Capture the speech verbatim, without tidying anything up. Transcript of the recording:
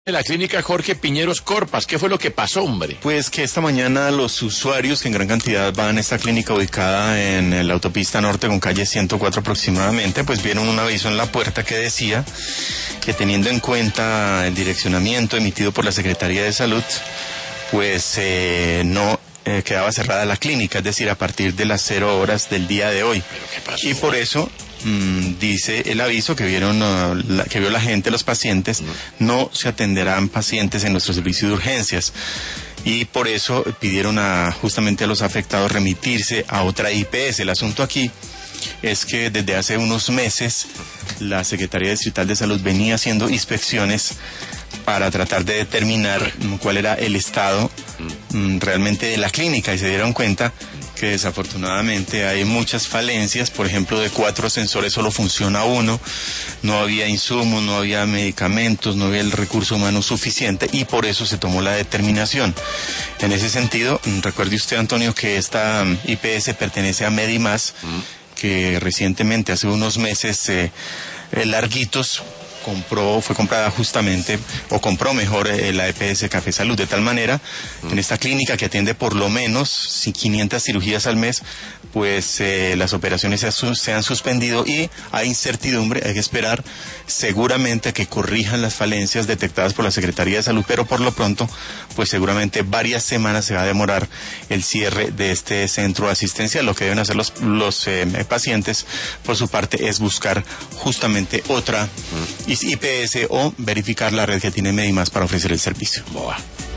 De la clínica Jorge Piñeros Corpas, ¿qué fue lo que pasó, hombre? Pues que esta mañana los usuarios que en gran cantidad van a esta clínica ubicada en la autopista norte con calle ciento cuatro aproximadamente, pues vieron un aviso en la puerta que decía que teniendo en cuenta el direccionamiento emitido por la Secretaría de Salud, pues eh, no eh, quedaba cerrada la clínica, es decir, a partir de las cero horas del día de hoy. ¿Pero qué pasó? Y por eso Mm, dice el aviso que vieron uh, la, que vio la gente, los pacientes, no se atenderán pacientes en nuestro servicio de urgencias y por eso pidieron a, justamente a los afectados remitirse a otra I P S. El asunto aquí es que desde hace unos meses la Secretaría Distrital de Salud venía haciendo inspecciones para tratar de determinar mm, cuál era el estado mm, realmente de la clínica y se dieron cuenta que desafortunadamente hay muchas falencias. Por ejemplo, de cuatro sensores solo funciona uno, no había insumos, no había medicamentos, no había el recurso humano suficiente y por eso se tomó la determinación. En ese sentido, recuerde usted, Antonio, que esta I P S pertenece a Medimás, que recientemente, hace unos meses eh, eh, larguitos, compró, fue comprada justamente, o compró mejor eh, la E P S Café Salud, de tal manera, mm. en esta clínica que atiende por lo menos quinientas cirugías al mes, pues eh, las operaciones se, se han suspendido y hay incertidumbre, hay que esperar seguramente que corrijan las falencias detectadas por la Secretaría de Salud, pero por lo pronto, pues seguramente varias semanas se va a demorar el cierre de este centro asistencial. Lo que deben hacer los, los eh, pacientes, por su parte, es buscar justamente otra mm. I P S o verificar la red que tiene Medimás para ofrecer el servicio. Boa.